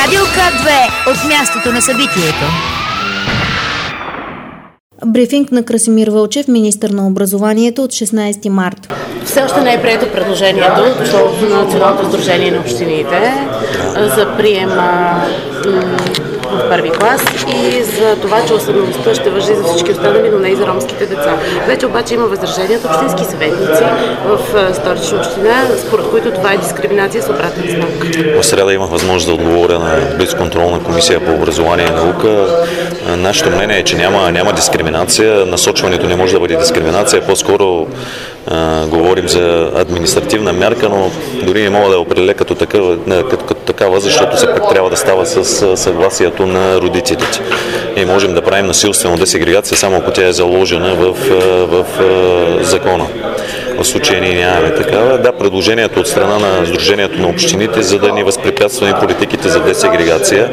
Радио К2 от мястото на събитието. Брифинг на Красимир Вълчев, министър на образованието, от 16 март. Все още не е прието предложението, дошло от Националното сдружение на общините за приема в първи клас и за това, че уседналостта ще важи за всички останали, но не и за ромските деца. Вече обаче има възражения от общински съветници в Столична община, според които това е дискриминация с обратен знак. В среда имах възможност да отговоря на блицконтролна комисия по образование и наука. Нашето мнение е, че няма дискриминация. Насочването не може да бъде дискриминация. По-скоро говорим за административна мярка, но дори не мога да я определя като такава, защото все пак трябва да става с съгласието на родителите. И можем да правим насилствено десегрегация, само ако тя е заложена в закона. В случая ние нямаме такава. Да, предложението от страна на Сдружението на общините, за да ни възпрепятстваме политиките за десегрегация.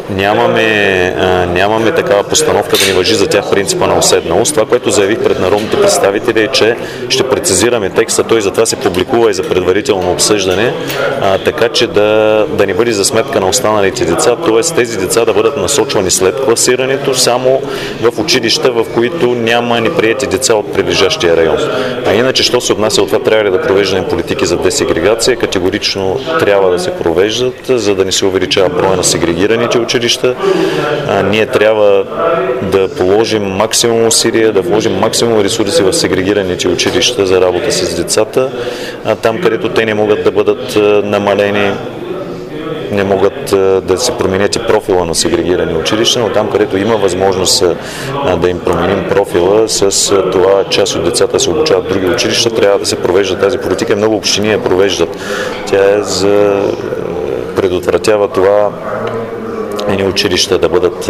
Нямаме такава постановка да ни важи за тях принципа на уседналост. Това, което заявих пред народните представители, е, че ще прецизираме текста, той затова се публикува и за предварително обсъждане, така че да не бъде за сметка на останалите деца, т.е. тези деца да бъдат насочвани след класирането само в училища, в които няма неприети деца от прилежащия район. А иначе, що се отнася от това, трябва ли да провеждаме политики за десегрегация, категорично трябва да се провеждат, за да не се увеличава броя на сегрегираните училища. Ние трябва да положим максимум усилия, да вложим максимум ресурси в сегрегираните училища за работа с децата, там където те не могат да бъдат намалени, не могат да се променят и профила на сегрегирани училища, но там, където има възможност да им променим профила, с това част от децата се обучават в други училища, трябва да се провежда тази политика. Много общини я провеждат. Тя е за предотвратява това едни училища да бъдат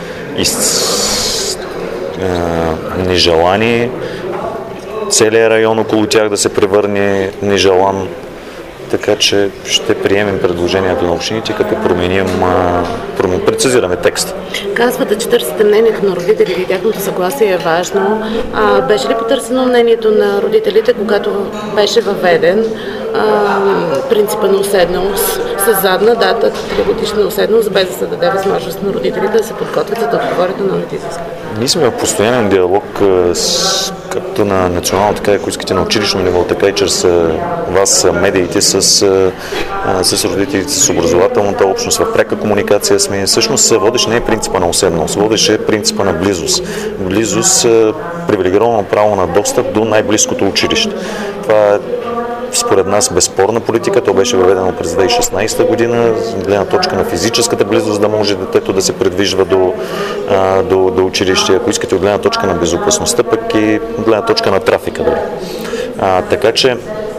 нежелани, целият район около тях да се превърне нежелан. Така че ще приемем предложението на общините, като прецизираме текста. Казвате, че търсите мнението на родителите и тяхното съгласие е важно. Беше ли потърсено мнението на родителите, когато беше въведен принципа на уседналост с задна дата, 3-годишна уседналост, без да се даде възможност на родителите да се подготвят, за да отговорят на новите изисквания? Ние сме в постоянен диалог както на национално, така и ако искате на училищно ниво, така и чрез вас, медиите, с родителите, с образователната общност, в пряка комуникация сме. Всъщност водещ не е принципа на уседналост, водещ е принципа на близост. Близост, привилегировано право на достъп до най-близкото училище. Това е според нас безспорна политика. То беше въведено през 2016 година, гледна точка на физическата близост, да може детето да се придвижва до училище, ако искате от гледна точка на безопасността, пък и гледна точка на трафика. Така че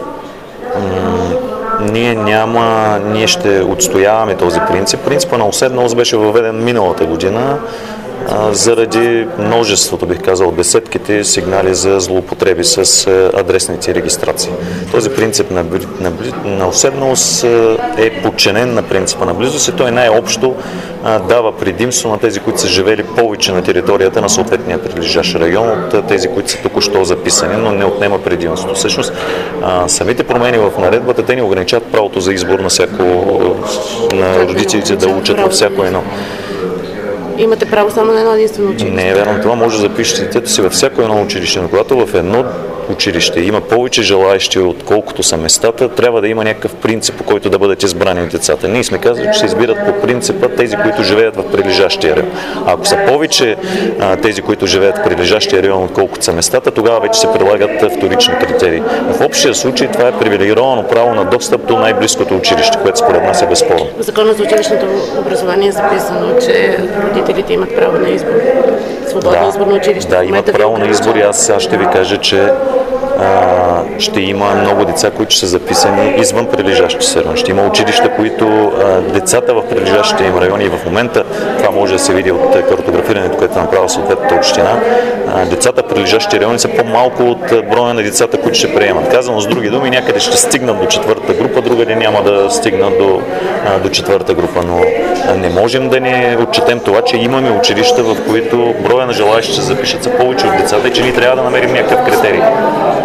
ние ще отстояваме този принцип. Принципът на уседналост беше въведен миналата година заради множеството, бих казал, десетките сигнали за злоупотреби с адресните регистрации. Този принцип на уседналост е подчинен на принципа на близост и той най-общо дава предимство на тези, които са живели повече на територията на съответния прилежащ район от тези, които са току-що записани, но не отнема предимство. Всъщност, самите промени в наредбата, те ни ограничават правото за избор на родителите да учат във всяко едно. Имате право само на едно единствено училище. Не е верно. Това може да запишете детето си във всяко едно училище, но когато в едно училище има повече желаещи, отколкото са местата, трябва да има някакъв принцип, по който да бъдат избрани децата. Ние сме казали, че се избират по принципа тези, които живеят в прилежащия район. А ако са повече тези, които живеят в прилежащия район, отколкото са местата, тогава вече се прилагат вторични критерии. В общия случай това е привилегировано право на достъп до най-близкото училище, което според нас е безспорно. В Закона за училищното образование е записано, че родителите имат право на избор. Свободно избор на училище. Да, имат право на избор и аз ще ви кажа, че ще има много деца, които са записани извън прилежащи се райони. Ще има училища, които децата в прилежащите им райони, и в момента това може да се види от картографирането, което е направила съответната община, децата в прилежащите райони са по-малко от броя на децата, които ще приемат. Казано с други думи, някъде ще стигнат до четвърта група, другаде няма да стигнат до четвърта група, но не можем да не отчетем това, че имаме училища, в които броя на желаящи се запишат са повече от децата и че ние трябва да намерим някакъв критерий.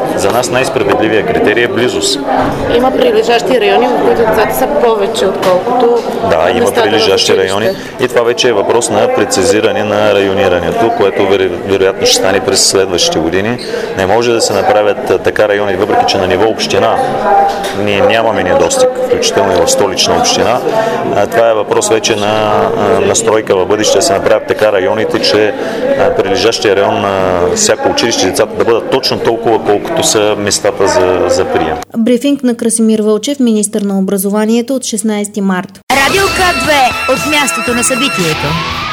за нас най-справедливия критерий е близост. Има прилежащи райони, в които децата са повече, отколкото Да, има прилежащи райони и това вече е въпрос на прецизиране на районирането, което вероятно ще стане през следващите години. Не може да се направят така райони, въпреки че на ниво община ние нямаме недостиг, включително и в Столична община. Това е въпрос вече на настройка в бъдеще да се направят така районите, че прилежащия район на всяко училище децата да бъдат точно толкова, колкото са местата за прием. Брифинг на Красимир Вълчев, министър на образованието, от 16 март. Радио К2 от мястото на събитието.